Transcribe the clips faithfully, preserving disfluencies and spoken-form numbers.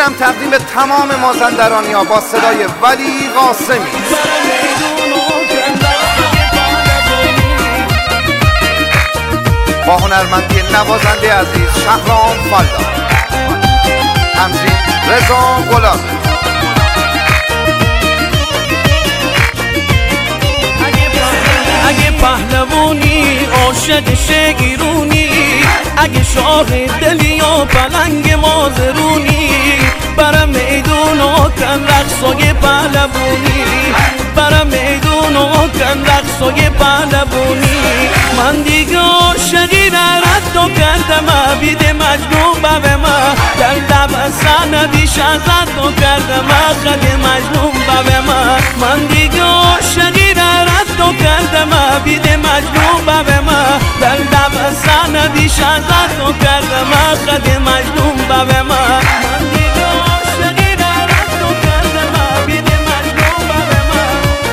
اینم تقدیم به تمام مازندرانی ها با صدای ولی قاسمی. با هنرمندی نوازنده عزیز شهرام فالدا، تمثیل رضا گلاب. اگه پهلوانی عاشق شگیرونی، اگه شاه دلی و پلنگ مازرونی، برم میدون و کن رقصای پهلوانی، برم میدون و کن رقصای پهلوانی. من دیگه عاشقی رد کردم، عبید مجنون به ما در لب سندیش ازت کردم، خد مجنون به ما. من دیگه عاشقی رد کردم، عبید مجنون به ما در لب سندیش ازت کردم، خد مجنون به ما. من دیگه عاشقی رد کردم، عبید مجنون به ما.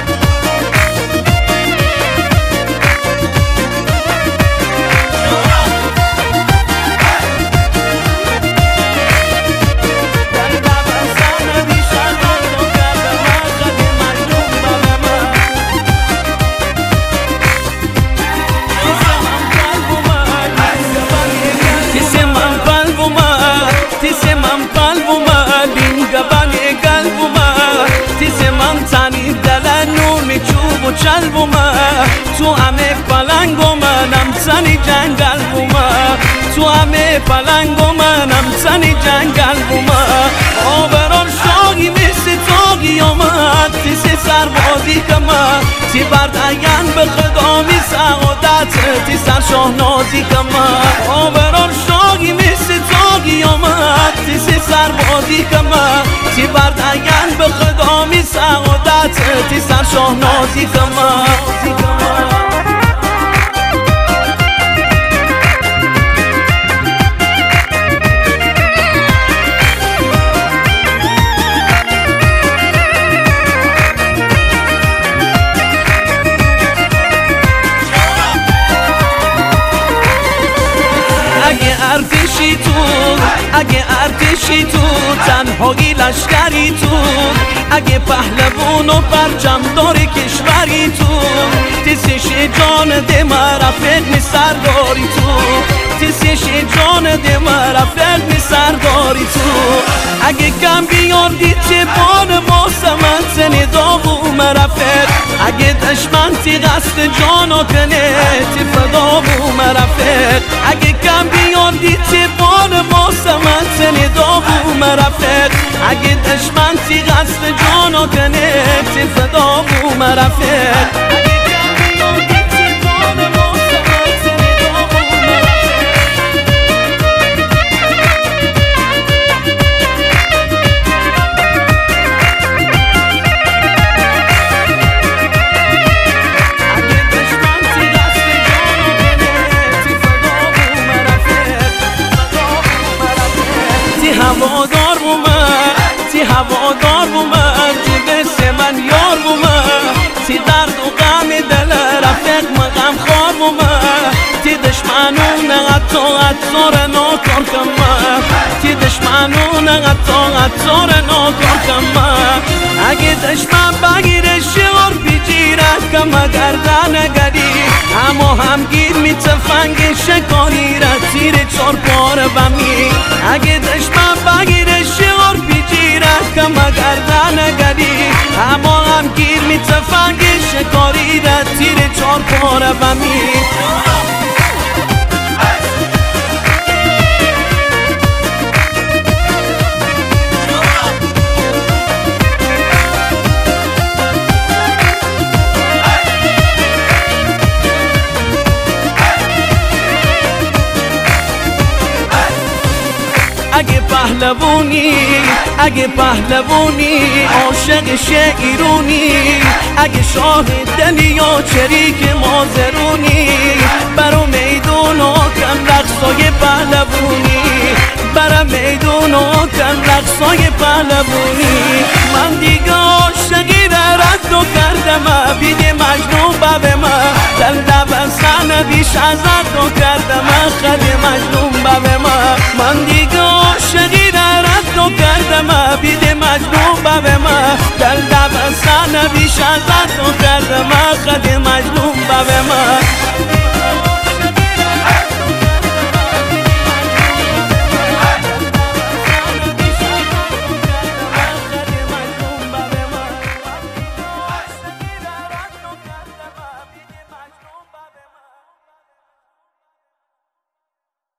چل بوما تو همه پلنگ و منم سنی جنگل بوما، تو همه پلنگ و منم سنی جنگل بوما. آبران شاگی مثل تاگی آمد، تیسی سربازی کما تی بردین به خدامی سعادت، تی سر شاهنازی کما. آبران شاگی مثل تاگی آمد، تیسی سربازی کما تی بردین به خدامی سعادت، تی سر شاهنازی کما. اگه ارتشی تو، اگه ارتشی تو، تنهایی لشکری تو، اگه پهلوان و پرچم داره کشوری تو، تیسش جان ده مرافق می سرداری تو، تیسش جان ده مرافق می سرداری تو. اگه کم بیاردی چه بان ما سمن سنی داغو مرافق، اگه دشمن تی قصد جانو کنه تی فداغو مرافق، اگه کم بیاردی چه بان ما سمن سنی داغو مرافق، اگه دشمن تی قصد جانو کنه تی فداغو مرافق. هوادار بومن، تی هوادار بومن، تی بسه من یار بومن، تی درد و غم دل رفیق مغم خوار بومن، تی دشمنون حتی حتی ناکار کمن، تی دشمنون حتی حتی ناکار کمن. اگه دشمن بگیره شعار بگیرد کم گردن گری، اما همگیر می تفنگ شکاری را تیر چار پاره بمی. اگه دشمن بگیره شعار بگیرد کم گردن گری، اما همگیر می تفنگ شکاری را تیر چار پاره بمی. اگه پهلوانی، اگه پهلوانی عاشق شگیرونی، اگه شاه دلی و چریک مازرونی، برا میدون و کن رقصای پهلوانی، برا میدون و کن رقصای پهلوانی. من دیگه عاشقی رد کردم، عبید مجنون به ما در لب سندیش ازت کردم، خد مجنون به ما. من دیگه عاشقی رد کردم، لب ما دل دب سنه بیش از تو کرد ما خد مجنون